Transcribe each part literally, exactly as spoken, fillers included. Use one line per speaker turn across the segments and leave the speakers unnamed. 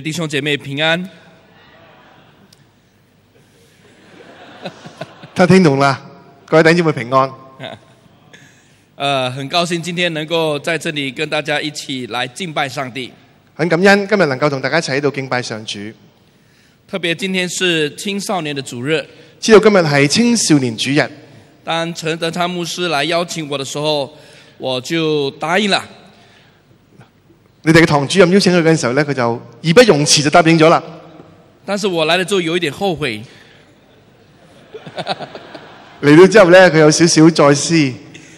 弟兄姐妹平安。
他聽懂啦，各位弟兄姊妹平安。
呃，很高興今天能夠在這裡跟大家一起來敬拜上帝。
很感恩今日能夠同大家一齊喺度敬拜上主。
特別今天是青少年的主日，
知道今日係青少年主日。
當陳德昌牧師來邀請我的時候，我就答應了。
你哋嘅堂主任邀請佢嘅時候咧，佢就義不容辭就答應咗啦。
但是我來了之後有一點後悔。
嚟到之後咧，佢有少少再思。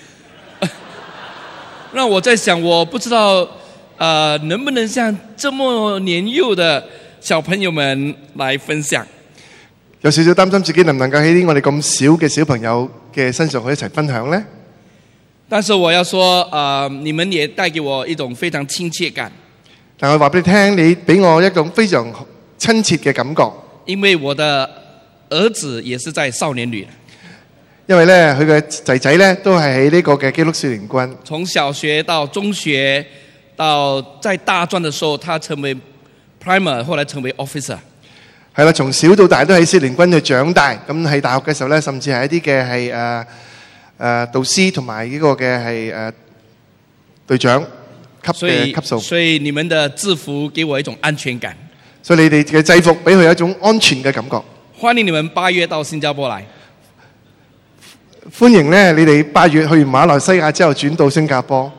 那我在想，我不知道，呃，能不能像這麼年幼的小朋友們來分享？
有少少擔心自己能唔能夠喺啲我哋咁少嘅小朋友嘅身上去一齊分享呢？
但是我要說，呃，你們也帶給我一種非常親切感。
但我話俾你聽，你俾我一種非常親切嘅感覺。
因為我的兒子也是在少年旅。
因為咧，佢嘅仔仔咧都係喺呢個嘅基督少年軍。
從小學到中學，到在大專的時候，他成為 primer， 後來成為 officer。
係啦，從小到大都喺少年軍去長大。咁喺大學嘅時候咧，甚至係一啲嘅係誒誒導師同埋呢個嘅係誒隊長級嘅級數。
所以你們的制服給我一種安全感。
所以你哋嘅制服俾佢有一種安全嘅感覺。
歡迎你們八月到新加坡來。
歡迎咧，你哋八月去完馬來西亞之後轉到新加坡。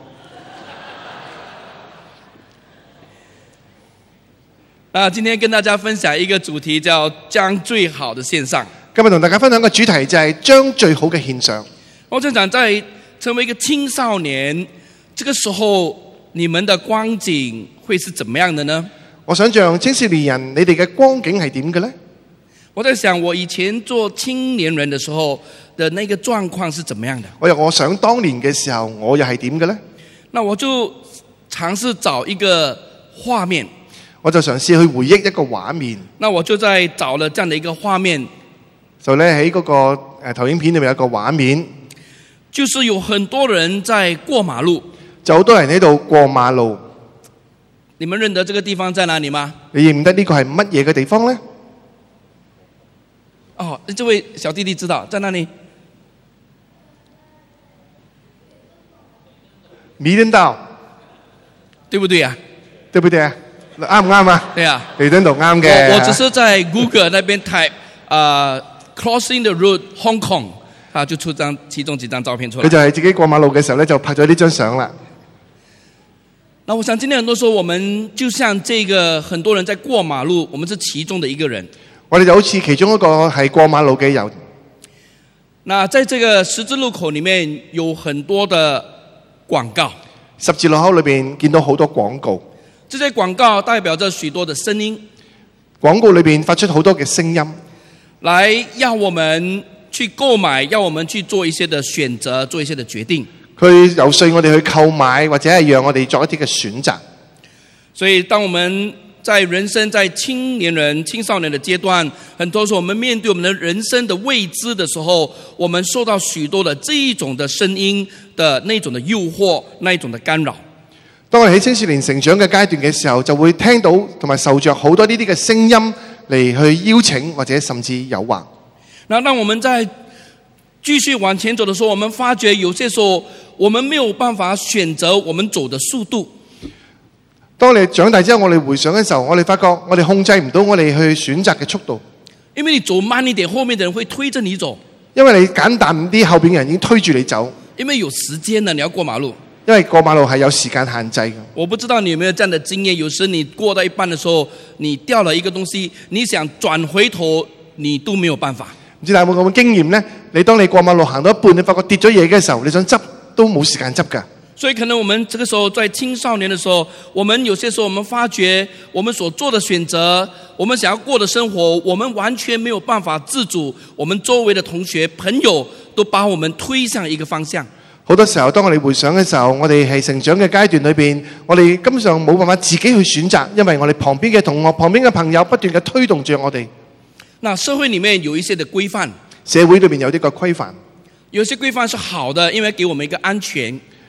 啊，今天跟大家分享一個主題，叫將最好的獻上。
今日同大家分享嘅主題就係將最好嘅獻上。
我正想在成為一個青少年，這個時候你們的光景會是怎麼樣的呢？
我想象青少年人，你哋嘅光景係點嘅呢？
我在想，我以前做青年人的時候的那個狀況是怎麼樣的？
我又我想當年嘅時候，我又係點嘅呢？
那我就嘗試找一個畫面，
我就嘗試去回憶一個畫面。
那我就在找了這樣的一個畫面，
就咧喺嗰個誒投影片裏面有一個畫面，
就是有很多人在過馬路，
就好多人喺度過馬路。
你們認得這個地方在哪裡嗎？
你認唔得呢個係乜嘢嘅地方呢？
哦，這位小弟弟知道在哪裡？
彌敦道，
對不對啊？
對不對啊？啱唔啱啊？
對啊，
彌敦道啱嘅。
我我只是在 Google 那邊 type 啊、呃、，Crossing the Road Hong Kong， 啊，就出張其中幾張照片出來。
佢就係自己過馬路嘅時候咧，就拍咗呢張相啦。
那我想今天很多時候，我們就像這個很多人在過馬路，我們是其中的一個人。
我哋就好似其中一個係過馬路嘅人。
那在這個十字路口裡面有很多的廣告，
十字路口裏邊見到好多廣告，
這些廣告代表着許多的聲音，
廣告裏邊發出好多嘅聲音，
來要我們去購買，要我們去做一些的選擇，做一些的決定。
佢遊說我哋去購買，或者係讓我哋作一啲嘅選擇。
所以當我們在人生在青年人青少年的階段，很多時候我們面對我們的人生的未知的時候，我們受到許多的這一種的聲音的那種的誘惑，那一種的干擾。
當我哋喺青少年成長嘅階段嘅時候，就會聽到同埋受着好多呢啲嘅聲音嚟去邀請或者甚至誘惑。
那當我們在繼續往前走的時候，我們發覺有些時候我們沒有辦法選擇我們走的速度。
當你長大之後，我哋回想嘅時候，我哋發覺我哋控制唔到我哋去選擇嘅速度。
因為你走慢一點，後面的人會推着你走。
因為你簡單啲，後邊嘅人已經推住你走。
因為有時間的，你要過馬路。
因為過馬路係有時間限制嘅。
我不知道你有沒有這樣的經驗，有時你過到一半的時候，你掉了一個東西，你想轉回頭，你都沒有辦法。
唔知大家有冇咁嘅經驗呢？你當你過馬路行到一半，你發覺跌咗嘢嘅時候，你想執都冇時間執㗎。
所以可能我們這個時候在青少年的時候，我們有些時候我們發覺我們所做的選擇，我們想要過的生活，我們完全沒有辦法自主，我們周圍的同學朋友都把我們推向一個方向。
好多時候當我哋回想嘅時候，我哋係成長嘅階段裏邊，我哋根本上冇辦法自己去選擇，因為我哋旁邊嘅同學、旁邊嘅朋友不斷嘅推動着我哋。
那社會裡面有一些的規範，
社會裏面有啲個規範，
有些規範是好的，因為給我們一個安全。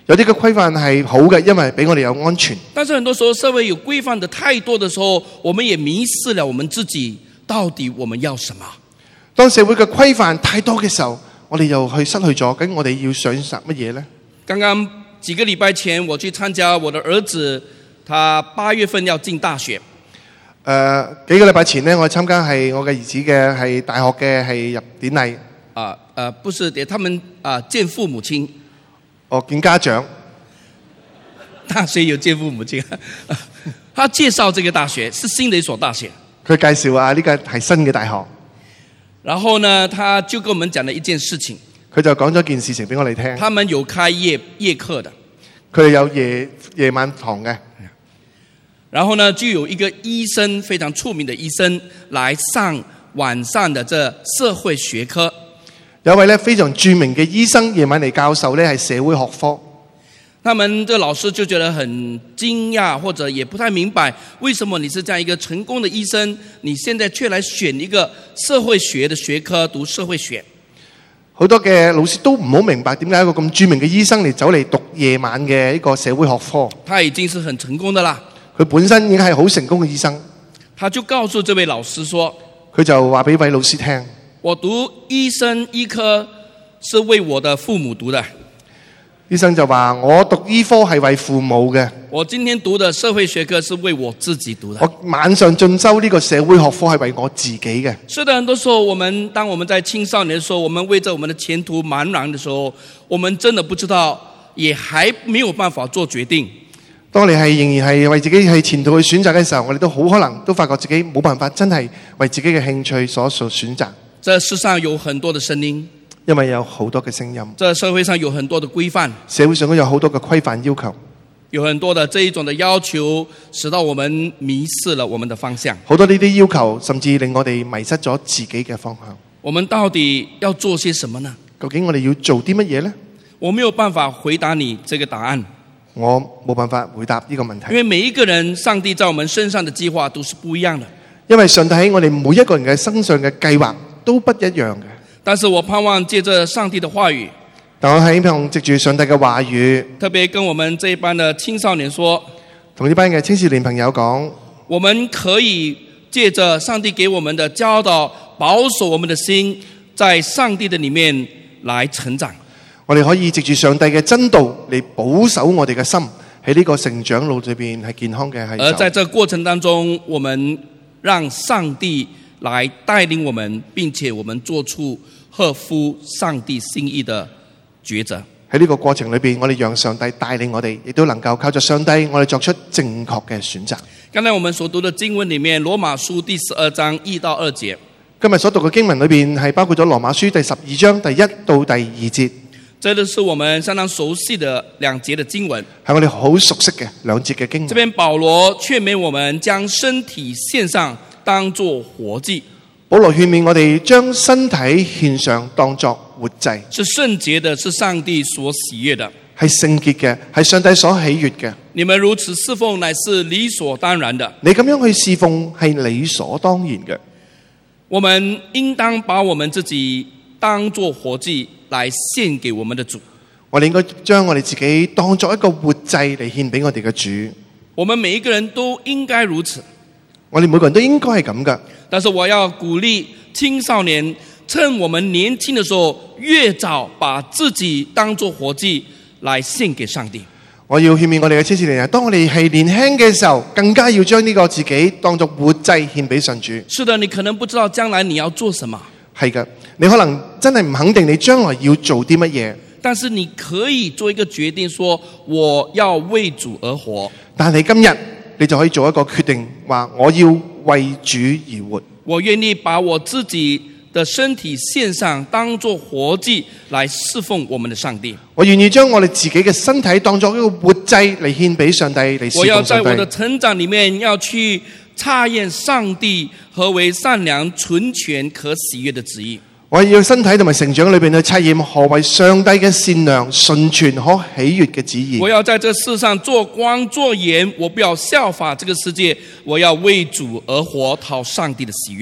有啲嘅規範係好嘅，因為俾我哋有安全。
但是很多時候社會有規範的太多的時候，我們也迷失了我們自己，到底我們要什麼？
當社會嘅規範太多嘅時候，我哋又去失去咗，咁我哋要選擇乜嘢呢？
剛剛幾個禮拜前，我去參加我的兒子，他八月份要進大學。誒、
呃，幾個禮拜前呢，我參加係我嘅兒子嘅係大學嘅係入典禮。
啊，呃，不是，他們啊見父母親。
哦，見家長。
大學有見父母親。他介紹這個大學是新的一所大學。
佢介紹啊，呢個係新嘅大學。
然後呢，他就跟我們講了一件事情。
佢就講咗件事情俾我哋聽。
他們有開夜夜課的。
佢哋有夜夜晚堂嘅。
然後呢，就有一個醫生，非常出名的醫生，來上晚上的這社會學科。
有位咧非常著名嘅醫生，夜晚嚟教授咧係社會學科。
他們的老師就覺得很驚訝，或者也不太明白，為什麼你是這樣一個成功的醫生，你現在卻來選一個社會學的學科讀社會學。
好多嘅老師都唔好明白點解一個咁著名嘅醫生嚟走嚟讀夜晚嘅一個社會學科。
他已經是很成功的啦，
佢本身已經係好成功嘅醫生。
他就告訴這位老師說，
佢就話俾位老師聽，
我讀醫生醫科是為我的父母讀的。
醫生就話我讀醫科係為父母嘅。
我今天讀的社會學科是為我自己讀的。
我晚上進修呢個社會學科係為我自己嘅。
是的，很多時候我們當我們在青少年的時候，我們為着我們的前途茫然的時候，我們真的不知道，也還沒有辦法做決定。
當你係仍然係為自己係前途去選擇嘅時候，我哋都好可能都發覺自己冇辦法真係為自己嘅興趣所所選擇。
這世上有很多的聲音，
因為有好多嘅聲音。
這社會上有很多的規範，
社會上都有好多嘅規範要求，
有很多的這一種的要求，使到我們迷失了我們的方向。
好多呢啲要求，甚至令我哋迷失咗自己嘅方向。
我們到底要做些什麼呢？
究竟我哋要做啲乜嘢呢？
我沒有辦法回答你這個答案。
我冇辦法回答呢個問題，
因為每一個人，上帝在我們身上的計劃都是不一樣的。
因為上帝喺我哋每一個人嘅身上嘅計劃都不一樣嘅。
但是我盼望借着上帝的話語，
但我喺希望藉住上帝嘅話語，
特別跟我們這一班的青少年說，
同呢班嘅青少年朋友講，
我們可以借着上帝給我們的教導，保守我們的心，在上帝的裏面來成長。
我哋可以藉住上帝嘅真道嚟保守我哋嘅心，喺呢個成長路裏邊係健康嘅係。
而在這個過程當中，我們讓上帝來帶領我們，並且我們做出合乎上帝心意的抉擇。
喺呢個過程裏邊，我哋讓上帝帶領我哋，亦都能夠靠着上帝，我哋作出正確嘅選擇。
剛才我們所讀的經文裏面，羅馬書第十二章一到二節。
今日所讀嘅經文裏邊係包括咗羅馬書第十二章第一到第二節。
這都是我們相當熟悉的兩節的經文，
係我哋好熟悉嘅兩節嘅經文。
這邊保羅勸勉我們將身體獻上，當作活祭。
保羅勸勉我哋將身體獻上，當作活祭，
是聖潔的，是上帝所喜悅的，
係聖潔嘅，係上帝所喜悅嘅。
你們如此侍奉，乃是理所當然的。
你咁樣去侍奉係理所當然嘅。
我們應當把我們自己當作活祭來獻給我們的主。
我哋應該將我哋自己當作一個活祭嚟獻俾我哋嘅主。
我們每一個人都應該如此。
我哋每個人都應該係咁噶。
但是我要鼓勵青少年，趁我們年輕的時候，越早把自己當作活祭來獻給上帝。
我要勸勉我哋嘅青少年，當我哋係年輕嘅時候，更加要將呢個自己當作活祭獻俾上主。
是的，你可能不知道將來你要做什麼。
係噶，你可能真係唔肯定你將來要做啲乜嘢。
但是你可以做一個決定，說我要為主而活。
但係今日你就可以做一個決定，話我要為主而活。
我願意把我自己的身體獻上，當作活祭來侍奉我們的上帝。
我願意將我哋自己嘅身體當作一個活祭嚟獻俾上帝，嚟侍奉上帝。
我要在我的成長裏面要去察驗上帝何為善良、純全、可喜悅的旨意。
我要身體同埋成長裏邊去察驗何為上帝嘅善良、純全、可喜悅嘅旨意。
我要在這世上做光做鹽，我不要效法這個世界，我要為主而活，討上帝的喜悅。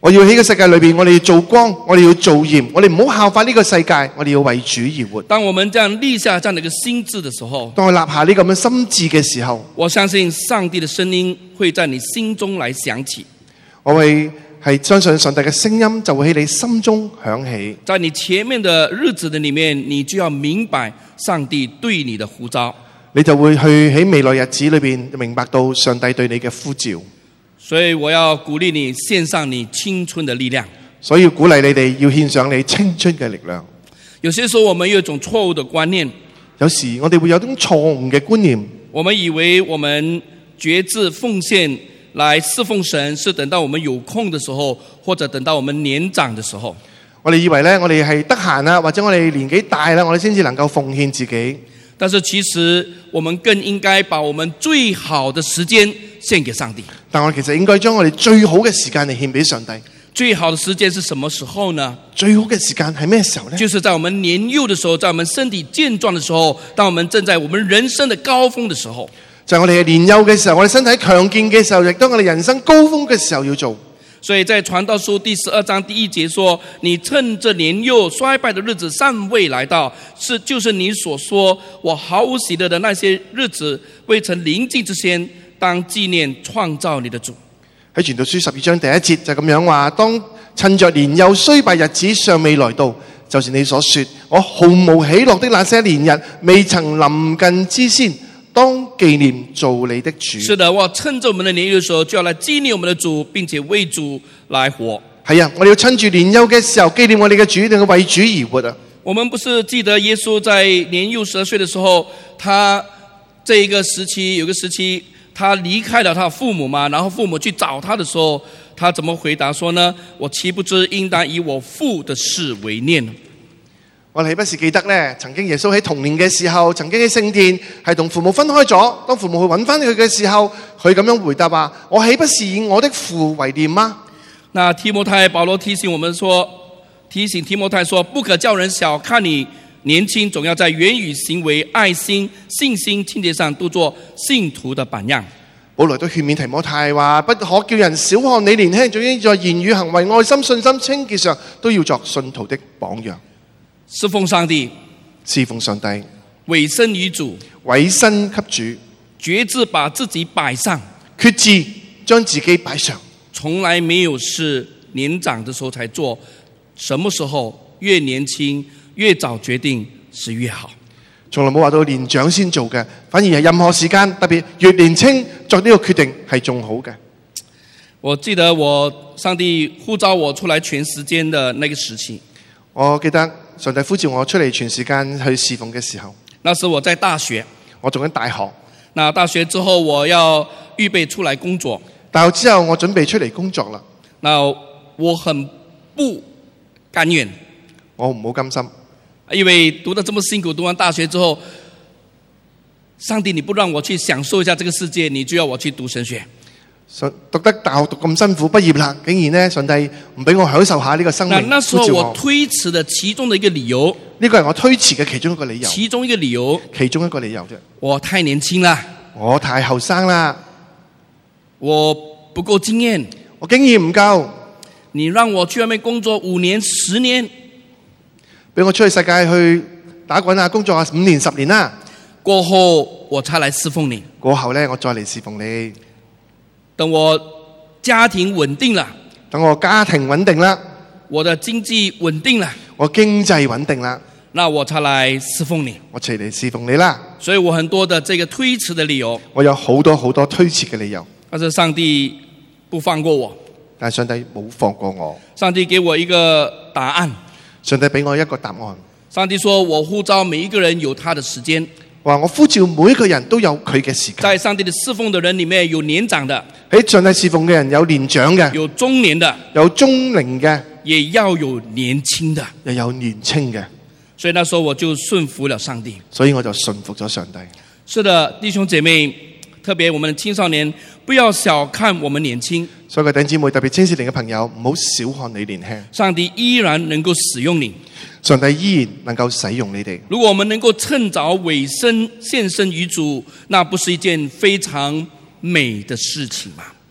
我要喺呢個世界裏邊，我哋要做光，我哋要做鹽，我哋唔好效法呢個世界，我哋要為主而活。
當我們這樣立下這樣的一個心志的時候，
當我立下呢咁嘅心志嘅時候，
我相信上帝的聲音會在你心中來響起。
我會係相信上帝嘅聲音就會喺你心中響起。
在你前面的日子的裏面，你就要明白上帝對你的呼召，
你就會去喺未來日子裏邊明白到上帝對你嘅呼召。
所以我要鼓勵你獻上你青春的力量。
所以鼓勵你哋要獻上你青春嘅力量。
有些時候我們有一種錯誤的觀念，
有時我哋會有種錯誤嘅觀念，
我們以為我們決志奉獻來侍奉神是等到我們有空的時候，或者等到我們年長的時候。
我哋以為呢，我哋係得閒啦，或者我哋年紀大啦，我哋先至能夠奉獻自己。
但是其實我們更應該把我們最好的時間獻給上帝。
但我哋其實應該將我哋最好嘅時間嚟獻俾上帝。
最好的時間是什麼時候呢？
最好嘅時間係咩時候呢？
就是在我們年幼的時候，在我們身體健壯的時候，當我們正在我們人生的高峰的時候。
就係我哋係年幼嘅時候，我哋身體強健嘅時候，亦都我哋人生高峰嘅時候要做。
所以在傳道書第十二章第一節說，你趁着年幼衰敗的日子尚未來到，是就是你所說我毫無喜樂的那些日子未曾臨近之前，當紀念創造你的主。
喺傳道書十二章第一節就咁樣話，當趁着年幼衰敗日子尚未來到，就是你所說我毫無喜樂的那些年日未曾臨近之先，當紀念做你的主。
是的，我趁着我們的年幼的時候，就要來紀念我們的主，並且為主來活。
係啊，我哋要趁住年幼嘅時候紀念我哋嘅主，定係為主而活啊！
我們不是記得耶穌在年幼十二歲的時候，他這一個時期有個時期，他離開了他父母嘛，然後父母去找他的時候，他怎麼回答說呢？我豈不知應當以我父的事為念呢？
我哋豈不是記得呢？曾經耶穌喺童年嘅時候，曾經喺聖殿係同父母分開咗。當父母去揾翻佢嘅時候，佢咁樣回答話：我豈不是以我的父為念嗎？
那提摩太保羅提醒我們說，提醒提摩太說，不可叫人小看你年輕，總要在言語、行為、愛心、信心、清潔上都做信徒的榜樣。
保羅都勸勉提摩太話：不可叫人小看你年輕，總應在言語、行為、愛心、信心、清潔上都要作信徒的榜樣。
侍奉上帝，
侍奉上帝，
委身於主，
委身給主，
決志把自己擺上，
決志將自己擺上。
從來沒有是年長的時候才做，什麼時候越年輕越早決定是越好。
從來冇話到年長先做嘅，反而係任何時間，特別越年輕作呢個決定係仲好嘅。
我記得我上帝呼召我出來全時間的那個時期，
我記得上帝呼召我出嚟全時間去侍奉嘅時候，
那時我在大學，
我讀緊大學。
那大學之後我要預備出來工作，
大學之後我準備出嚟工作啦。
那我很不甘願，
我唔好甘心，
因為讀得這麼辛苦，讀完大學之後，上帝你不讓我去享受一下這個世界，你就要我去讀神學。
讀得大學讀咁辛苦，畢業啦，竟然呢上帝唔俾我享受下呢個生命。
那那時候我推遲的其中的一個理由，
呢個係我推遲嘅其中一個理由。
其中一個理由，
其中一個理由啫。
我太年輕啦，
我太後生啦，
我不夠經驗，
我經驗唔夠。
你讓我去外面工作五年、十年，
俾我出去世界去打滾啊，工作啊五年、十年啦。
過後我才來侍奉你。
過後呢，我再嚟侍奉你。
等我家庭穩定了，
等我家庭穩定啦，
我的經濟穩定了，
我經濟穩定啦，
那我才來侍奉你。
我齊嚟侍奉你啦。
所以我很多的這個推遲的理由，
我有好多好多推遲嘅理由，
但是上帝不放過我。
但係上帝冇放過我。
上帝給我一個答案。
上帝俾我一個答案。
上帝說我呼召每一個人有他的時間。
話我呼召每一個人都有佢嘅時間。
在上帝的侍奉的人裏面，有年長的，
喺上帝侍奉嘅人有年長嘅，
有中年的，
有中齡嘅，
也要有年輕的，
又有年輕嘅。
所以那時候我就順服了上帝。
所以我就順服咗上帝。
是的，弟兄姐妹，特別我們的青少年，不要小看我們年輕。
所以弟兄姊妹，特別青少年嘅朋友，唔好小看你年輕。
上帝依然能夠使用你。
上帝依然能夠使用你哋。
如果我們能夠趁早委身獻身於主，那不是一件非常美的事情嗎？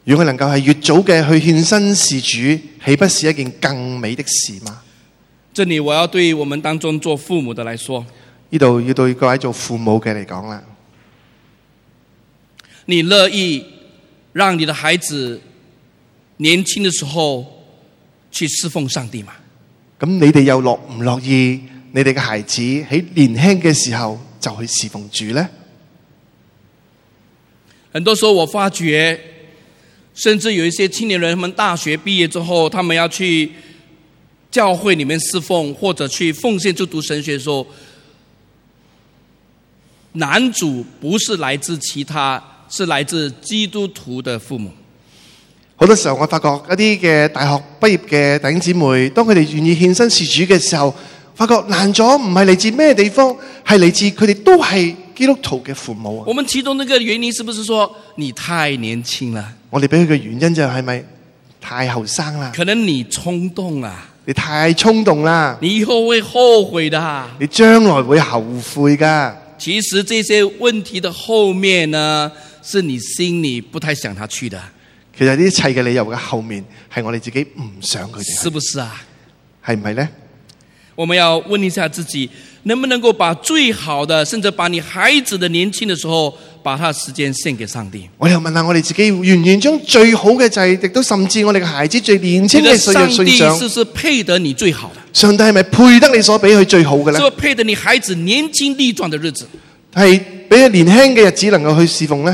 如果能夠係越早嘅去獻身事主，豈不是一件更美的事嗎？
這裡我要對我們當中做父母的來說，
呢度要對各位做父母嘅嚟講啦。
你樂意讓你的孩子年輕的時候去侍奉上帝嗎？
咁你哋又樂唔樂意你哋嘅孩子喺年輕嘅時候就去侍奉主呢？
很多時候我發覺，甚至有一些青年人，他們大學畢業之後，他們要去教會裡面侍奉，或者去奉獻去讀神學的時候，男主不是來自其他，是來自基督徒的父母。
好多時候我發覺一啲嘅大學畢業嘅弟兄姊妹，當佢哋願意獻身事主嘅時候，發覺難咗唔係嚟自咩地方，係嚟自佢哋都係基督徒嘅父母。
我們其中那個原因是不是說你太年輕了？
我哋俾佢嘅原因就係咪太後生啦？
可能你衝動啊，
你太衝動啦，
你以後會後悔的，
你將來會後悔噶。
其實這些問題的後面呢，是你心裏不太想他去的。
其實呢一切嘅理由嘅後面係我哋自己唔想佢哋，
是不是啊？
係唔係呢？
我們要問一下自己，能不能夠把最好的，甚至把你孩子的年輕的時候，把他的時間獻給上帝？
我哋又問下我哋自己，願唔願將最好嘅就係，亦都甚至我哋嘅孩子最年輕嘅歲月
上帝
上，
是不是配得你最好的？
上帝係咪配得你所俾佢最好嘅呢？
是不是配得你孩子年輕力壯的日子？
係俾佢年輕嘅日子能夠去侍奉呢？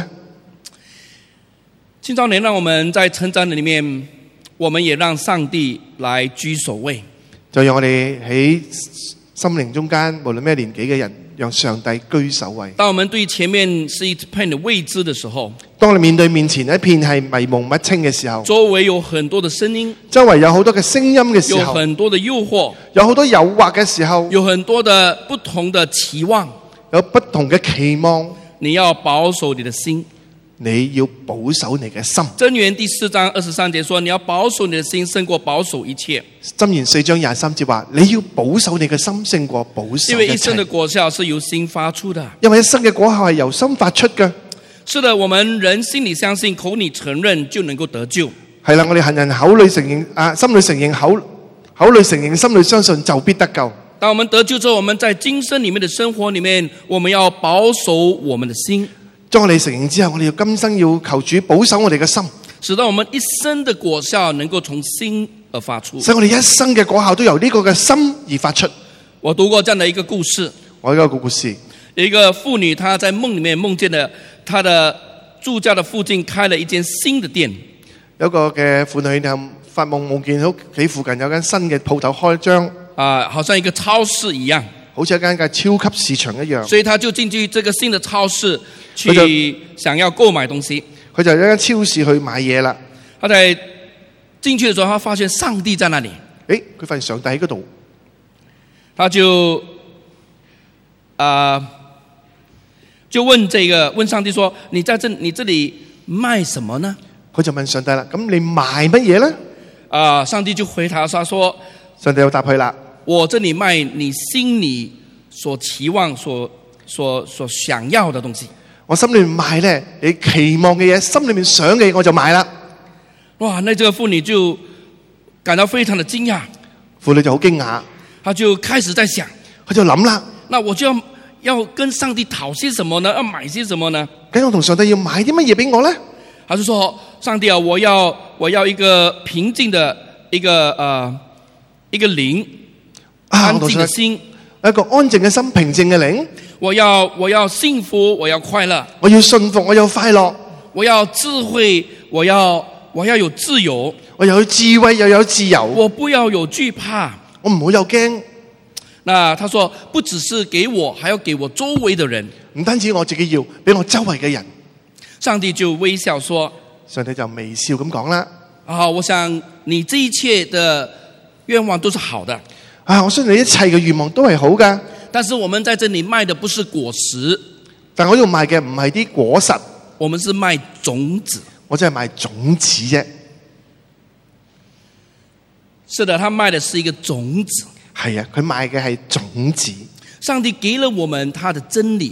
青少年讓我們在成長的裡面，我們也讓上帝來居首位。
就讓我哋喺心靈中間，無論咩年紀嘅人，讓上帝居首位。
當我們對前面是一片的未知的時候，
當你面對面前一片係迷蒙不清嘅時候，
周圍有很多的聲音，
周圍有好多嘅聲音嘅時
有
候，
很多的誘惑，
有好多誘惑嘅時候，
有很多的不同的期望，
有不同嘅期望，
你要保守你的心。
你要保守你嘅心。
箴言第四章二十三節說，你要保守你的心勝過保守一切。
箴言四章廿三節話，你要保守你嘅心勝過保守一切。
因為一生的果效是由心發出的。
因為一生嘅果效係由心發出嘅。
是的，我們人心裏相信，口裏承認就能夠得救。
係啦，我哋行人口裏承認，啊，心裏承認，口口裏承認，心裏相信，就必得救。
當我們得救之後，我們在今生裏面的生活裏面，我們要保守我們的心。
當我哋承認之後，我哋要今生要求主保守我哋嘅心，
使到我們一生的果效能夠從心而發出。
使我哋一生嘅果效都由呢個嘅心而發出。
我讀過這樣的一個故事，
我有一個故事，
有一個婦女，她在夢裏面夢見了她的住家的附近開了一間新的店。
有一個嘅婦女就發夢夢見屋企附近有間新嘅鋪頭開張，
啊、呃，好像一個超市一樣，
好似一間嘅超級市場一樣。
所以她就進去這個新的超市去想要購買東西。
佢就喺間超市去買嘢啦。
她在進去的時候，她發現上帝在那裡。
誒，佢發現上帝喺嗰度，
她就啊、呃、就問這個問上帝說：你在這你這裡賣什麼呢？
佢就問上帝啦，咁你賣乜嘢呢？
啊、呃，上帝就回答他說：
上帝又答佢啦，
我這裡賣你心裡所期望、所所所想要的東西。
我心裏面賣咧，你期望嘅嘢，心裏面想嘅嘢，我就買啦。
哇！那這個婦女就感到非常的驚訝，
婦女就好驚訝，
她就開始在想，
佢就諗啦，
那我就要要跟上帝討些什麼呢？要買些什麼呢？
咁我同上帝要買啲乜嘢俾我咧？
他就說：上帝啊，我要我要一個平靜的一個呃一個靈，安靜的心，
一個安靜嘅心，平靜嘅靈。
我要我要幸福，我要快樂，
我要信服，我要快樂，
我要智慧，我要我要有自由，
我又有智慧又有自由，
我不要有懼怕，
我唔好有驚。
那他說，不只是給我，還要給我周圍的人，
唔單止我自己要，俾我周圍嘅人。
上帝就微笑說：
上帝就微笑咁講啦。
啊，我想你這一切的願望都是好的。
啊，我相信你一切嘅願望都係好噶。
但是我們在這裡賣的不是果實，
但我呢度賣嘅唔係啲果實，
我們是賣種子。
我真係賣種子啫。
是的，他賣的是一個種子。
係啊，佢賣嘅係種子。
上帝給了我們他的真理，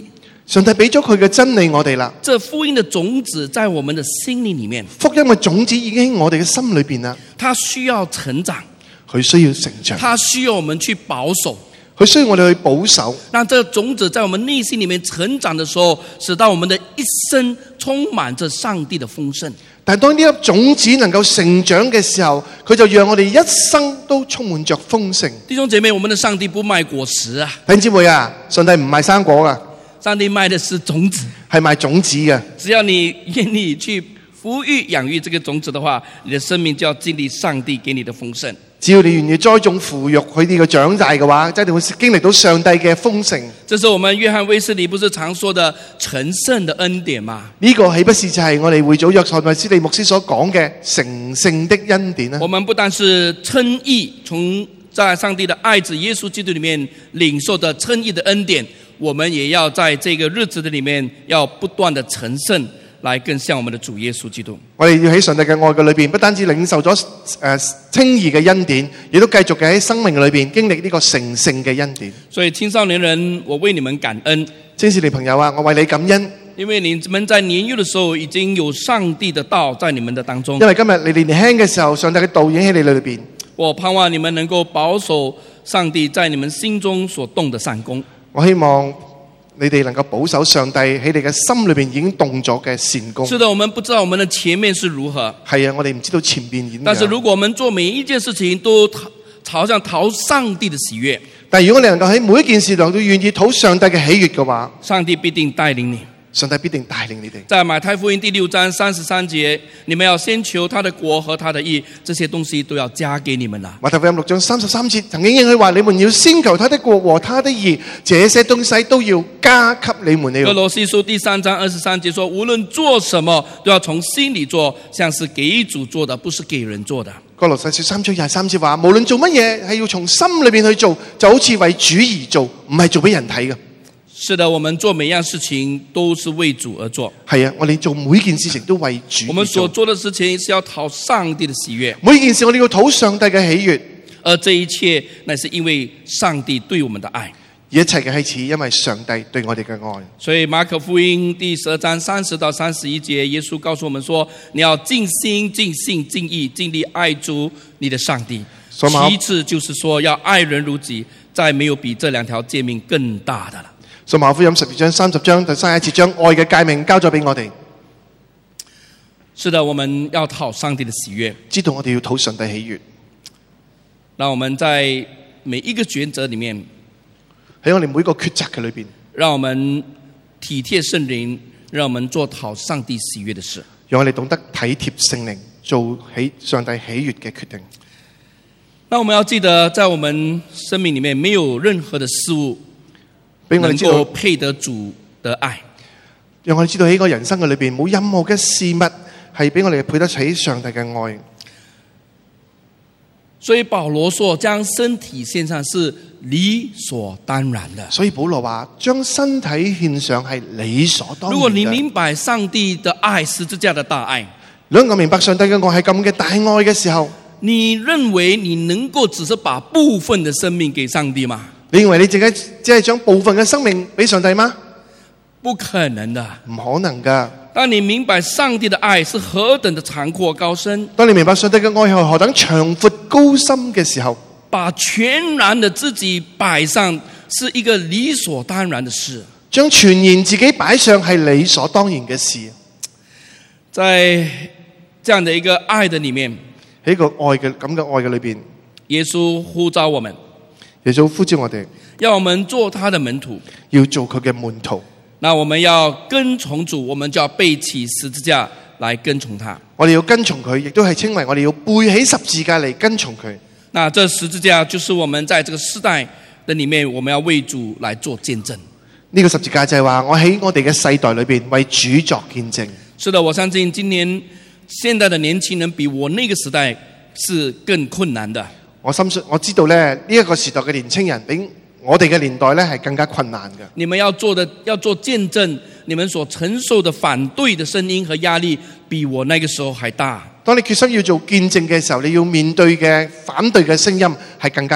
上帝俾咗佢嘅真理我哋啦，
這福音的種子在我們的心靈裡面，
福音嘅種子已經喺我哋嘅心裏邊啦。
它需要成長，
佢需要成長，
它需要我們去保守。
佢需要我哋去保守。
讓這種子在我們內心裡面成長的時候，使到我們的一生充滿着上帝的豐盛。
但係當呢粒種子能夠成長嘅時候，佢就讓我哋一生都充滿着豐盛。
弟兄姐妹，我們的上帝不賣果實啊！
弟兄姊妹啊，上帝唔賣生果噶，
上帝賣的是種子，
係賣種子嘅。
只要你願意去撫育養育這個種子的話，你的生命就要經歷上帝給你的豐盛。
只要你願意栽種撫育佢哋嘅長大嘅話，就一定會經歷到上帝嘅豐盛。
這是我們約翰衛斯理不是常說的成聖的恩典嗎？
呢個豈不是就係我哋會祖約翰衛斯理牧師所講嘅成聖的恩典呢？
我們不但是稱義，從在上帝的愛子耶穌基督裡面領受的稱義的恩典，我們也要在這個日子的裡面要不斷的成聖，來更像我們的主耶穌基督。
我哋要喺上帝嘅愛嘅裏邊，不單止領受咗誒稱義嘅恩典，亦都繼續嘅喺生命裏邊經歷呢個成聖嘅恩典。
所以青少年人，我為你們感恩。
青少年朋友啊，我為你感恩，
因為你們在年幼的時候已經有上帝的道在你們的當中。
因為今日你年輕嘅時候，上帝嘅道已經喺你裏邊。
我盼望你們能夠保守上帝在你們心中所動的善功。
我希望你哋能夠保守上帝喺你嘅心裏邊已經動咗嘅善功。
是的，我們不知道我們的前面是如何。
係啊，我哋唔知道前邊點樣。
但是如果我們做每一件事情都朝向討上帝的喜悅，
但係如果你能夠喺每一件事上都願意討上帝嘅喜悅嘅話，
上帝必定帶領你。
上帝必定帶領你哋。
在馬太福音第六章三十三節，你們要先求他的國和他的義，這些東西都要加給你們了。
馬太福音六章三十三節曾經應許話：你們要先求他的國和他的義，這些東西都要加給你們了。
歌羅西書第三章二十三節說：無論做什麼，都要從心裏做，像是給主做的，不是給人做的。
歌羅西書三章廿三節話：無論做乜嘢，係要從心裏邊去做，就好似為主而做，唔係做俾人睇嘅。
是的，我們做每樣事情都是為主而做。
係啊，我哋做每件事情都為主而做。
我們所做的事情是要討上帝的喜悅。
每件事我哋要討上帝嘅喜悅，
而這一切乃是因為上帝對我們的愛。
一切嘅開始，因為上帝對我哋嘅愛。
所以馬可福音第十二章三十到三十一節，耶穌告訴我們說：你要盡心、盡性、盡意、盡力愛主你的上帝。其次就是說要愛人如己，再沒有比這兩條誡命更大的了。
所以馬可福音十二章三十章第三十一節將愛嘅誡命交咗俾我哋。
是的，我們要討上帝的喜悅，
知道我哋要討上帝喜悅。
讓我們在每一個抉擇裏面，
喺我哋每個抉擇嘅裏邊，
讓我們體貼聖靈，讓我們做討上帝喜悅的事，
讓我哋懂得體貼聖靈，做起上帝喜悅嘅決定。
那我們要記得，在我們生命裏面，沒有任何的事物能夠配得主的愛。
讓我哋知道喺個人生嘅裏邊，冇任何嘅事物係俾我哋配得起上帝嘅愛。
所以保羅說，將身體獻上是理所當然的。
所以保羅話，將身體獻上係理所當然的。
如果你明白上帝的愛，十字架的大愛，
如果我明白上帝嘅愛係咁嘅大愛嘅時候，
你認為你能夠只是把部分的生命給上帝嗎？
你認為你自己只係將部分嘅生命俾上帝嗎？
不可能的，
唔可能噶。
當你明白上帝的愛是何等的長闊高深，
當你明白上帝嘅愛係何等長闊高深嘅時候，
把全然的自己擺上是一個理所當然的事。
將全然自己擺上係理所當然嘅事。
在這樣的一個愛的裡面，
喺個愛嘅咁嘅愛嘅裏邊，
耶穌呼召我們，
耶穌呼召我哋，
要我們做他的門徒，
要做佢嘅門徒。
那我們要跟從主，我們就要背起十字架來跟從他。
我哋要跟從佢，亦都係稱為我哋要背起十字架嚟跟從佢。
那這十字架就是我們在這個世代的裡面，我們要為主來做見證。
呢個十字架就係話，我喺我哋嘅世代裏邊為主作見證。是
的，我相信今年現代的年輕人比我那個時代是更困難的。
我深信我知道咧，呢一個時代嘅年輕人比我哋嘅年代咧係更加困難嘅。
你們要做的要做見證，你們所承受的反對的聲音和壓力，比我那個時候還大。
當你決心要做見證嘅時候，你要面對嘅反對嘅聲音係更加大。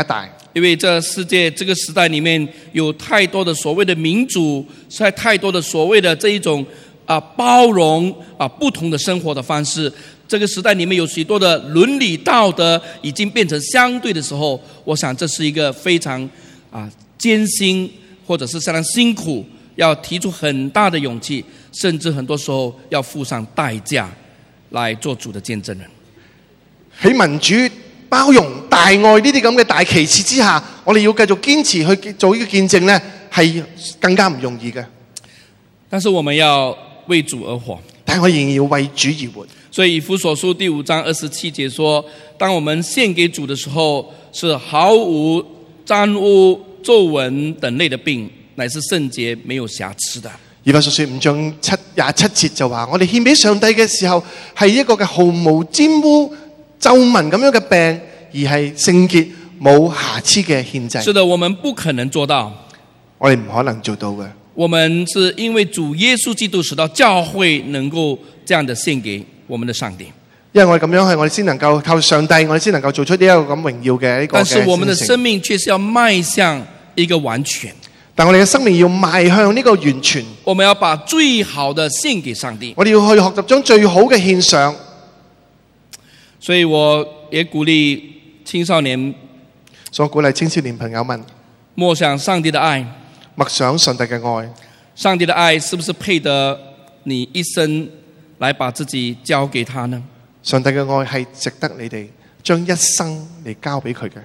因为这世界这个时代里面有太多的所谓的民主，在太多的所谓的这一种啊包容啊不同的生活的方式。这个时代里面有许多的伦理道德已经变成相对的时候，我想这是一个非常啊艰辛或者是相当辛苦，要提出很大的勇氣，甚至很多時候要付上代價來做主的見證人。
喺民主、包容、大愛呢啲咁嘅大旗幟之下，我哋要繼續堅持去做呢個見證呢，係更加唔容易嘅。
但是我們要為主而活，
但係我仍然要為主而活。
所以以弗所書第五章二十七節說，當我們獻給主的時候，是毫無沾污、皺紋等類的病，乃是聖潔沒有瑕疵的。
以弗所書五章七廿七節就話，我哋獻俾上帝嘅時候係一個嘅毫無沾污、皺紋咁樣嘅病，而係聖潔冇瑕疵嘅獻祭。
是的，我們不可能做到，
我哋唔可能做到嘅。
我們是因為主耶穌基督使到教會能夠這樣的獻給我們的上帝。
因為我哋咁樣係我哋先能夠靠上帝，我哋先能夠做出呢一個咁榮耀嘅呢個嘅。
但是我們的生命卻是要邁向一個完全。
但我哋嘅生命要邁向呢個完全。
我們要把最好的獻給上帝。
我哋要去學習將最好嘅獻上。
所以我也鼓勵青少年，
所以鼓勵青少年朋友們
默想上帝的愛，
默想上帝嘅愛。
上帝的愛是不是配得你一生來把自己交給他呢？
上帝嘅愛係值得你哋將一生嚟交俾佢嘅。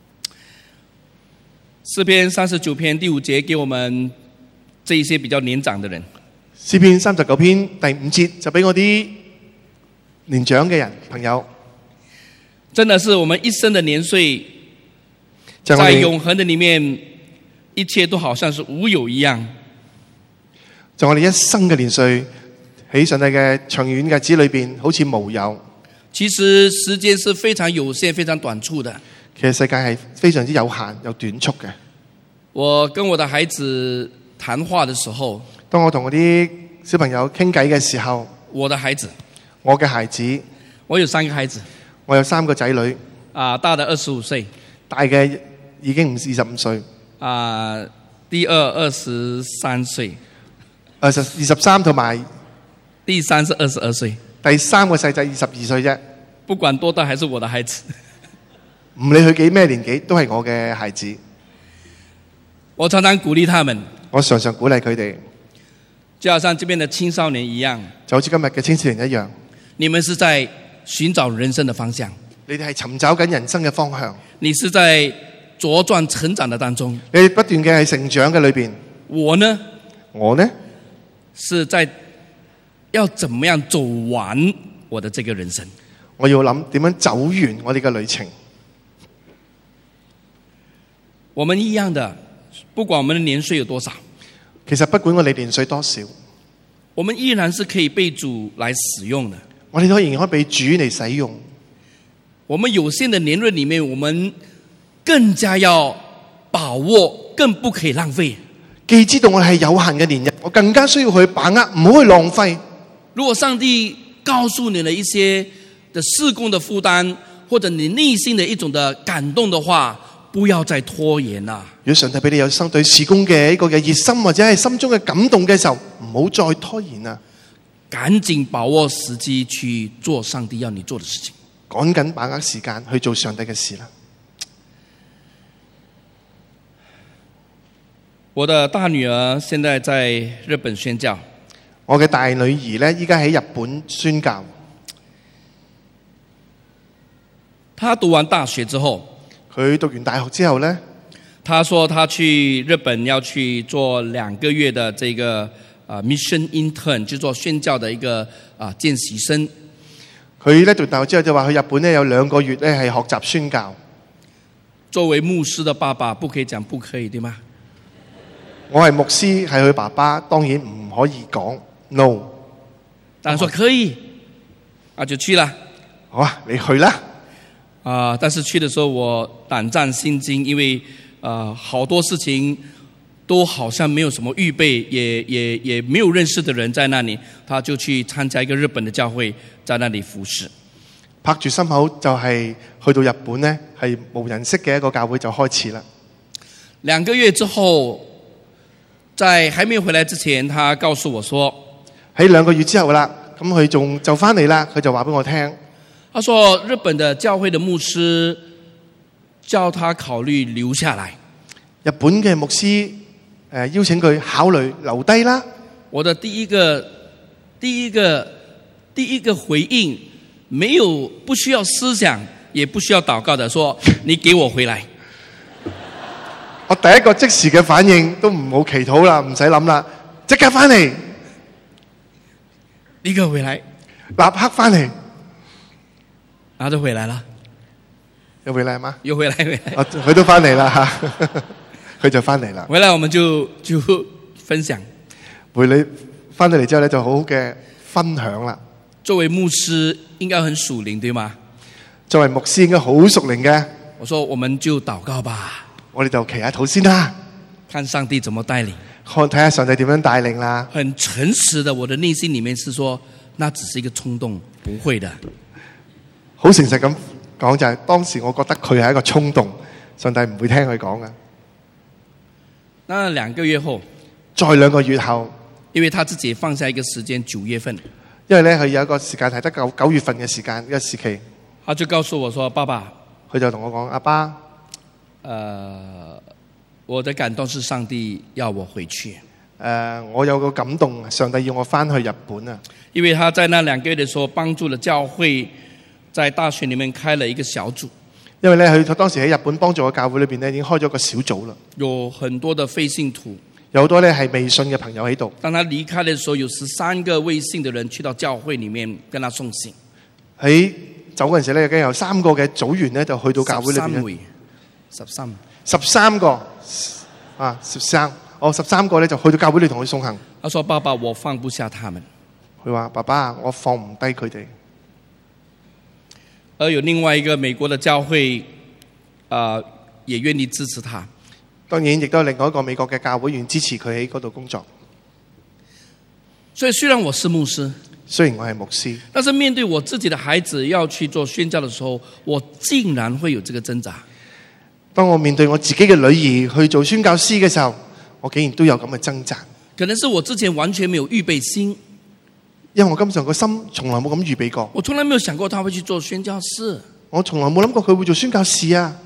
詩篇三十九篇第五節給我們這一些比較年長的人。
詩篇三十九篇第五節就俾我啲年長嘅人朋友。
真的是我們一生的年歲，在永恆的裡面，一切都好像是無有一樣。
就我哋一生嘅年歲喺上帝嘅長遠嘅日子裏邊，好似無有。
其實時間是非常有限、非常短促的。
其實世界係非常之有限、有短促嘅。
我跟我的孩子談話的時候，
當我同我啲小朋友傾偈嘅時候，
我的孩子，
我嘅孩子，
我有三個孩子，
我有三個仔女，
啊，大的二十五歲，
大嘅已經二十五歲，
啊，第二二十三歲，
二十二十三同埋
第三是二十二歲，
第三個細仔二十二歲啫。
不管多大，還是我的孩子。
唔理佢幾咩年紀，都係我嘅孩子。
我常常鼓勵他們，
我常常鼓勵佢哋，
就好像這邊的青少年一樣，
就好似今日嘅青少年一樣。
你們是在尋找人生的方向，
你哋係尋找緊人生嘅方向。
你是在茁壯成長的當中，
你哋不斷嘅係成長嘅裏邊。
我呢，
我呢，
是在要怎麼樣走完我的這個人生。
我要諗點樣走完我哋嘅旅程。
我們一樣的，不管我們的年歲有多少，
其實不管我哋年歲多少，
我們依然是可以被主來使用的。
我哋都仍然可以被主嚟使用。
我們有限的年輪裡面，我們更加要把握，更不可以浪費。
既知道我係有限嘅年日，我更加需要去把握，唔好去浪費。
如果上帝告訴你了一些的事工的負擔，或者你內心的一種的感動的話，不要再拖延啦。
如果上帝俾你有生對事工嘅一個嘅熱心，或者係心中嘅感動嘅時候，唔好再拖延啦，
趕緊把握時機去做上帝要你做的事情。
趕緊把握時間去做上帝嘅事啦。
我的大女兒現在在日本宣教，
我嘅大女兒呢，依家喺日本宣教。
她讀完大學之後，
佢讀完大學之後呢，
她說她去日本要去做兩個月的這個啊 mission intern， 就做宣教的一個啊見習生。
佢呢讀大學之後就話去日本呢有兩個月呢係學習宣教。
作為牧師的爸爸，不可以講不可以，對嗎？
我係牧師，係佢爸爸，當然唔可以講 no。
但係說可以，啊就去了。
好啊，你去啦。
啊、呃！但是去的時候我膽戰心驚，因為啊、呃、好多事情都好像沒有什麼預備，也也也沒有認識的人在那裡，他就去參加一個日本的教會，在那裡服侍。
拍住心口就係去到日本呢，係無人識嘅一個教會就開始啦。
兩個月之後，在還沒有回來之前，他告訴我說，
喺兩個月之後啦，咁佢仲就翻嚟啦，佢就話俾我聽，
他說日本的教會的牧師叫他考慮留下來。
日本嘅牧師誒邀請佢考慮留低啦。
我的第一個第一個第一個回應，沒有不需要思想，也不需要禱告的，說你給我回來。
我第一個即時嘅反應都唔好祈禱啦，唔使諗啦，即刻翻嚟，
立刻回來，
立刻翻嚟，
然後就回來了。
又回嚟嗎？
又回來，回來。
啊，佢都翻嚟啦吓，佢就翻嚟啦。
回來我們就就分享。
回嚟翻到嚟之後咧，就好好嘅分享啦。
作為牧師應該很屬靈，對嗎？
作為牧師應該好屬靈嘅。
我說我們就禱告吧。
我哋就祈下禱先啦，
看上帝怎麼帶領，
看睇下上帝點樣帶領啦。
很誠實的，我的內心裏面是說，那只是一個衝動，不會的。
好誠實咁講就係、是，當時我覺得佢係一個衝動，上帝唔會聽佢講嘅。
那兩個月後，
再兩個月後，
因為他自己放下一個時間，九月份，
因為咧佢有一個時間係得九九月份嘅時間一個時期，
他就告訴我說：爸爸，
佢就同我講，阿爸。
呃，我的感動是上帝要我回去。誒、
呃，我有個感動，上帝要我翻去日本啊。
因為他在那兩個月的時候，幫助了教會，在大學裏面開了一個小組。
因為咧，佢當時喺日本幫助嘅教會裏邊咧，已經開咗個小組啦。
有很多的非信徒，
有好多咧係未信嘅朋友喺度。
當他離開的時候，有十三個未信的人去到教會裏面跟他送信。
喺走嗰陣時咧，已經有三個嘅組員咧就去到教會裏邊。
十三，
十三個啊，十三，哦，十三個咧就去到教會裏同佢送行。
他說：爸爸，我放不下他們。
佢話：爸爸，我放唔低佢哋。
而有另外一個美國的教會，啊、呃，也願意支持他。
當然，亦都有另外一個美國嘅教會願支持佢喺嗰度工作。
所以雖然我是牧師，
雖然我係牧師，
但是面對我自己的孩子要去做宣教的時候，我竟然會有這個掙扎。
當我面對我自己嘅女兒去做宣教師嘅時候，我竟然都有咁嘅掙扎。
可能是我之前完全沒有預備心，
因為我今上個心從來冇咁預備過。
我從來沒有想過他會去做宣教士，
我從來冇諗過佢會做宣教士啊。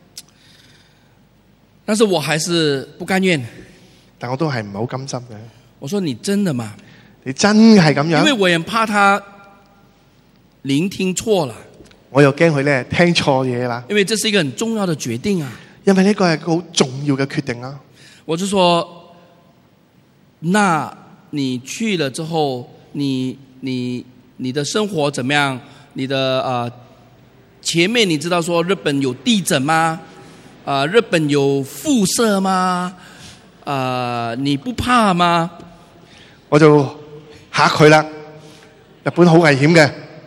但是我還是不甘願，
但我都係唔係好甘心嘅。
我說你真的嗎？
你真係咁樣？
因為我也怕他聆聽錯了。
我又驚佢咧聽錯嘢啦，
因為這是一個很重要的決定啊！
因為呢個係個好重要嘅決定啊！
我就說，那你去了之後，你你你的生活怎麼樣？你的啊、呃，前面你知道說日本有地震嗎？啊、呃，日本有輻射嗎？啊、呃，你不怕嗎？
我就嚇佢啦！日本好危險嘅。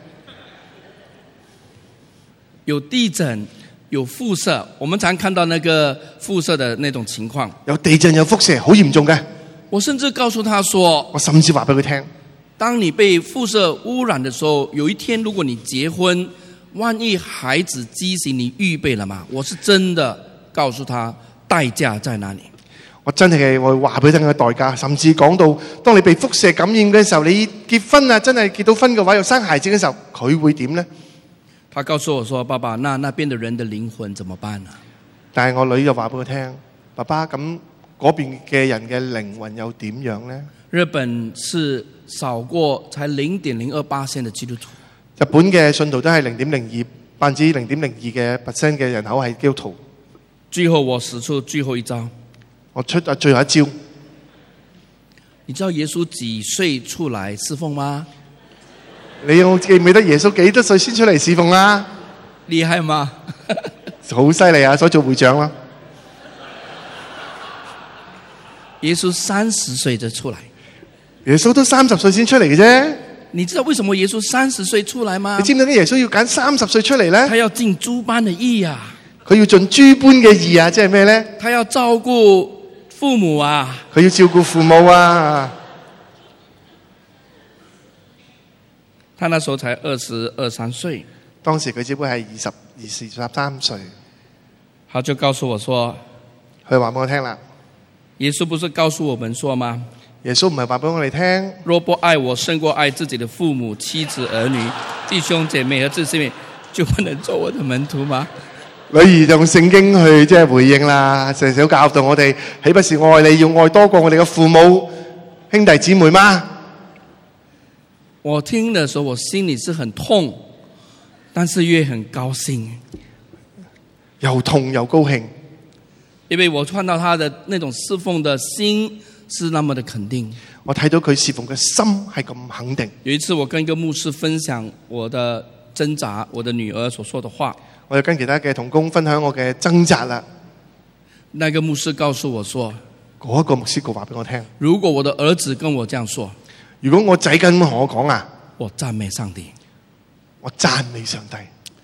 有地震，有輻射，我們常看到那個輻射的那種情況。
有地震，有輻射，好嚴重嘅。
我甚至告訴他說，
我甚至話俾佢聽，
當你被輻射污染的時候，有一天如果你結婚，萬一孩子畸形，你預備了嗎？我是真的告訴他代價在哪裡。
我真係我話俾佢聽嘅代價，甚至講到當你被輻射感染嘅時候，你結婚啊，真係結到婚嘅話，又生孩子嘅時候，佢會點呢？
他告訴我說：爸爸，那那邊的人的靈魂怎麼辦呢？
但係我女就話俾佢聽，爸爸，咁嗰邊嘅人嘅靈魂又點樣呢？
日本是少過才零點零二巴仙的基督徒。
日本嘅信徒都係零點零二百分之零點零二嘅 percent 嘅人口係基督徒。
最後我使出最後一招，
我出啊最後一招。
你知道耶穌幾歲出來侍奉嗎？
你有記唔記得耶穌幾多歲先出嚟侍奉啊？
厲害嗎？
好犀利啊！所以做會長啦。
耶穌三十歲就出來。
耶穌都三十歲先出嚟嘅啫。
你知道為什麼耶穌三十歲出來嗎？
你知唔知耶穌要揀三十歲出嚟咧？
他要盡諸般的義啊！
佢要盡諸般嘅義啊！即係咩咧？
他要照顧父母啊！
佢要照顧父母啊！他
那時候才二十二三歲。
當時佢只不過係二十二十三歲。
他就告訴我說，
佢話俾我聽啦，
耶穌不是告訴我們說嗎？
耶穌唔係話俾我哋聽，
若不愛我勝過愛自己的父母、妻子、兒女、弟兄姐妹和自己妹，就不能做我的門徒嗎？
女兒用聖經去即係回應啦，成日想教導我哋，豈不是愛你要愛多過我哋嘅父母、兄弟姊妹嗎？
我聽的時候，我心裏是很痛，但是又很高興，
又痛又高興，
因為我看到他的那種侍奉的心是那麼的肯定。
我睇到佢侍奉嘅心係咁肯定。
有一次我跟一個牧師分享我的掙扎，我的女兒所說的話，
我就跟其他嘅同工分享我嘅掙扎啦。
那個牧師告訴我說，
嗰一個牧師佢話俾我聽，
如果我的兒子跟我這樣說，
如果我仔咁同我講啊，
我讚美上帝，
我讚美上帝，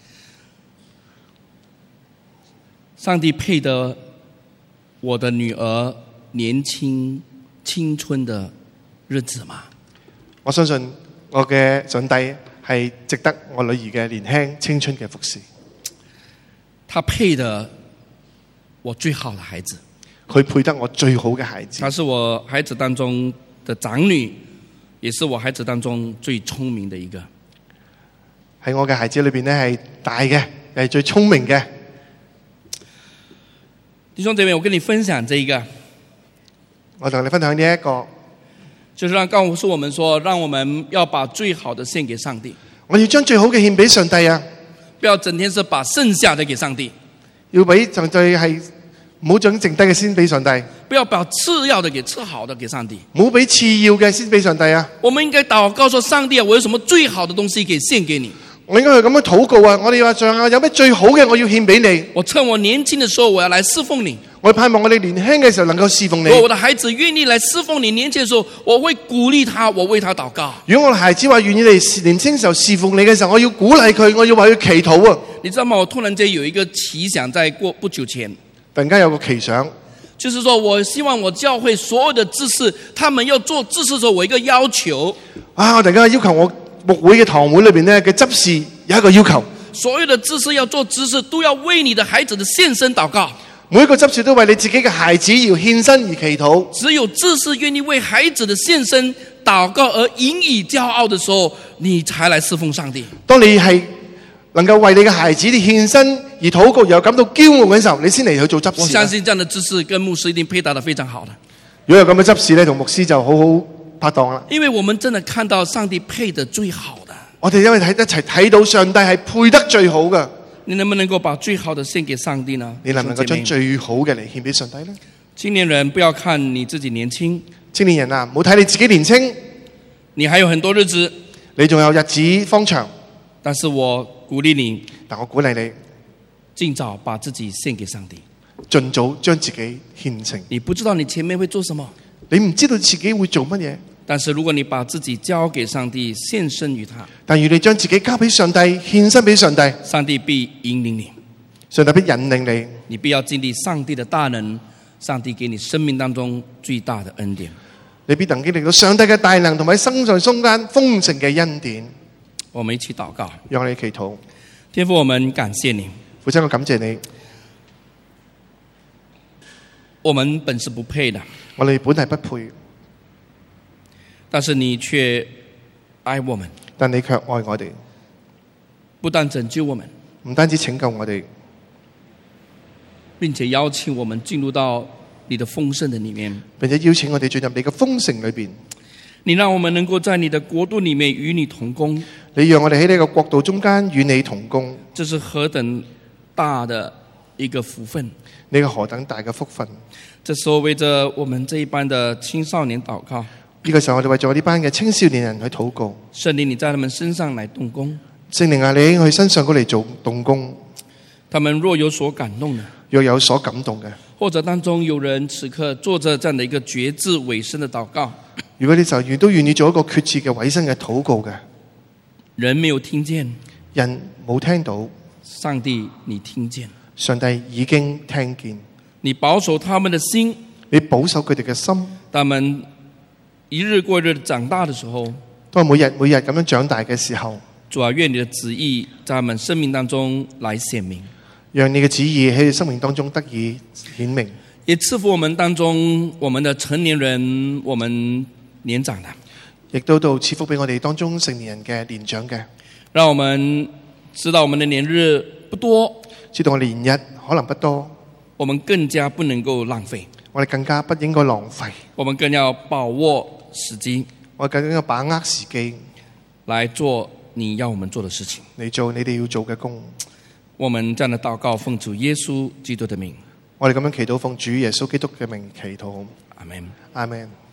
上帝配得我的女兒年輕青春的日子嗎？
我相信我嘅上帝係值得我女兒嘅年輕青春嘅服侍。
他配得我最好的孩子，
佢配得我最好嘅孩子。
她是我孩子當中的長女，也是我孩子當中最聰明的一個。
喺我嘅孩子裏邊呢，係大嘅，係最聰明嘅。
弟兄姐妹，我跟你分享這一個，
我同你分享呢一個，
就是讓告訴我們說，讓我們要把最好的獻給上帝。
我要將最好嘅獻俾上帝啊！
不要整天是把剩下的給上帝，
要俾上帝係唔好將剩低嘅先俾上帝，
不要把次要的給次好的給上帝，
唔好俾次要嘅先俾上帝啊！
我們應該禱告說，上帝啊，我有什麼最好的東西可以獻給你？
我應該去咁樣禱告啊！我哋話上啊，有咩最好嘅我要獻俾你？
我趁我年輕的時候，我要來侍奉你。
我盼望我哋年輕嘅時候能夠侍奉你。
如果我的孩子願意來侍奉你，年輕的時候，我會鼓勵他，我為他禱告。
如果我的孩子話願意嚟年輕時候侍奉你嘅時候，我要鼓勵佢，我要為佢祈禱啊！
你知道嗎？我突然間有一個奇想，在過不久前，
突然間有個奇想，
就是說我希望我教會所有的執事，他們要做執事的時候，我一個要求
啊！我突然間要求我牧會嘅堂會裏邊呢嘅執事有一個要求，
所有的執事要做執事，都要為你的孩子的獻身禱告。
每一個執事都為你自己嘅孩子要獻身而祈禱。
只有執事願意為孩子的獻身禱告而引以驕傲的時候，你才來侍奉上帝。
當你係能夠為你嘅孩子獻身而禱告，又感到驕傲嘅時候，你先嚟去做執事。
我相信這樣的執事跟牧師一定配搭得非常好的。
如果有咁嘅執事咧，同牧師就好好拍檔啦。
因為我們真的看到上帝配得最好的。
我哋因為睇一齊睇到上帝係配得最好嘅。
你能不能夠把最好的獻給上帝呢？
你能唔能夠將最好嘅嚟獻俾上帝呢？
青年人，不要看你自己年輕，
青年人啊，唔好睇你自己年輕，
你還有很多日子，
你仲有日子方長。
但是我鼓勵你，
但我鼓勵你
盡早把自己獻給上帝，
盡早將自己獻成。
你不知道你前面會做什麼，
你唔知道自己會做乜嘢，
但是如果你把自己交給上帝，獻身於他，
但如你將自己交俾上帝，獻身俾上帝，
上帝必引領你，
上帝必引領你。
你必要經歷上帝的大能，上帝給你生命當中最大的恩典。
你必能經歷到上帝嘅大能同埋生在中間豐盛嘅恩典。
我們一起禱告，
讓我哋祈禱。
天父，我們感謝你，
父親，我感謝你。
我們本是不配的，
我哋本係不配，
但是你卻愛我們，
但你卻愛我哋，
不但拯救我們，
唔單止拯救我哋，
並且邀請我們進入到你的豐盛的裡面，
並且邀請我哋進入你嘅豐盛裏邊。
你讓我們能夠在你的國度裡面與你同工，
你讓我哋喺呢個國度中間與你同工，
這是何等大的一個福分！
呢個何等大嘅福分！
這時候為着我們這一班的青少年禱告，
呢個時候我哋為咗我呢班嘅青少年人去禱告。
聖靈，你在他們身上來動工。
聖靈啊，你喺佢身上嗰嚟做動工。
他們若有所感動的，
若有所感動嘅，
或者當中有人此刻做着這樣的一個決志委身的禱告，
如果你就願都願意做一個決志嘅委身嘅禱告嘅，
人沒有聽見，
人冇聽到，
上帝你聽見，
上帝已經聽見。
你保守他們的心，
你保守佢哋嘅心。
他們一日過日長大的時候，
當每日每日咁樣長大嘅時候，
主啊，願你的旨意在我們生命當中來顯明，
讓你嘅旨意喺生命當中得以顯明，
也賜福我們當中我們的成年人，我們年長的，
亦都到賜福俾我哋當中成年人嘅年長嘅，
讓我們知道我們的年日不多，
知道我哋年日可能不多，
我們更加不能夠浪費，
我哋更加不應該浪費，
我們更要把握時機，
我哋更加要把握時機，
來做你要我們做的事情，
嚟做你哋要做嘅工。
我們這樣的禱告奉主耶穌基督的名，
我哋咁樣祈禱，奉主耶穌基督嘅名祈禱。
阿們。
阿們。